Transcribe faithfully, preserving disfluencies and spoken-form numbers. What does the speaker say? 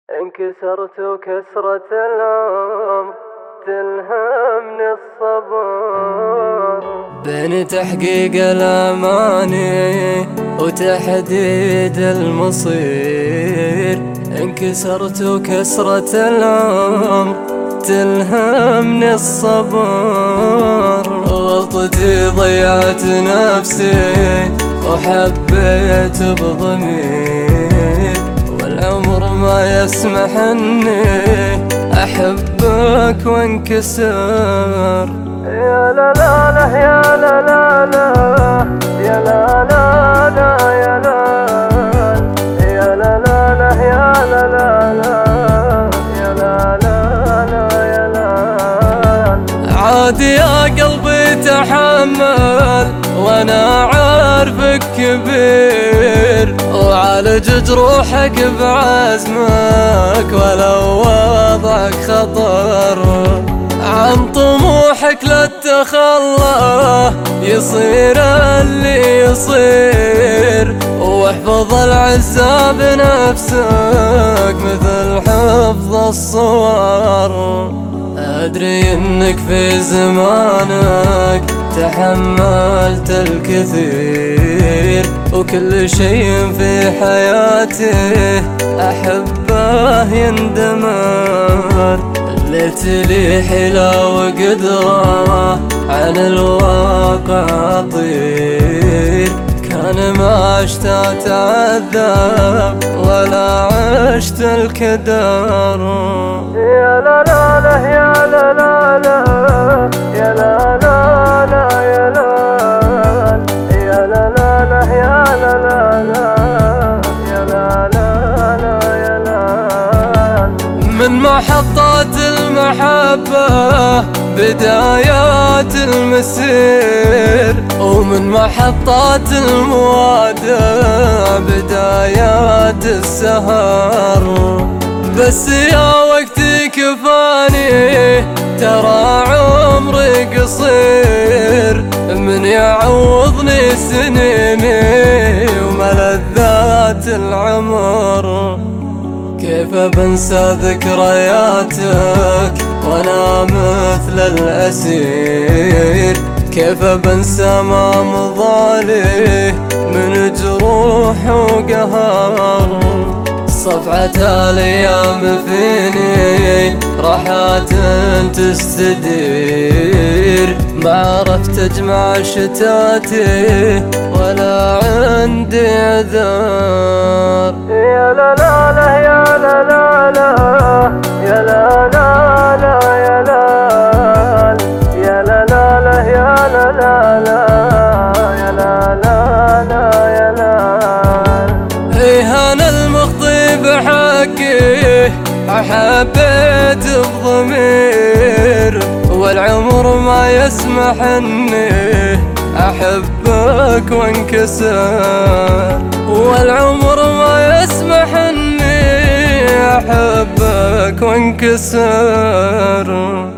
انكسرت كسرة العمر تلهمني الصبر بين تحقيق الأماني وتحديد المصير. انكسرت كسرة العمر تلهمني الصبر، غلطتي ضيعت نفسي وحبيت بضمير، والعمر ما يسمح اني احبك وانكسر. يا لا لا لا يا لا لا لا يا لا لا لا يا لا يا لا لا لا يا لا لا لا يا لا لا لا يا لا. عادي يا قلبي تحمل وانا عارفك كبير، وعالج جروحك بعزمك ولو وضعك خطر. عن طموحك لا تتخلى يصير اللي يصير، واحفظ العزة بنفسك مثل حفظ الصور. أدري إنك في زمانك تحملت الكثير، وكل شيء في حياتي أحبه يندمر. ليت لي حلا وقدرة عن الواقع أطير، كان ما عشت أتعذب ولا عشت الكدر. يا لا لا لا يا لا لا لا يا لا لا لا يا لا يا لا لا لا يا لا لا لا يا لا لا لا يا لا. من محطات المحبة بدايات المسير، ومن محطات الموادة بدايات السهر. بس يا وقتي كفاني ترى عمري قصير، من يعوضني سنيني وملذات العمر. كيف بنسى ذكرياتك وانا مثل الأسير، كيف بنسى ما مضالي من جروح وقهر. صفعة الأيام فيني راحات تستدير، ما عرفت أجمع شتاتي ولا عندي عذر. يا لا لا لا يا لا لا لا يا لا لا لا يا لا يا لا لا لا يا لا لا لا يا لا لا لا يا لا. إيه أنا المخطي بحقي حبيت بضمير، والعمر ما يسمح اني احبك وانكسر، والعمر ما يسمح اني احبك وانكسر.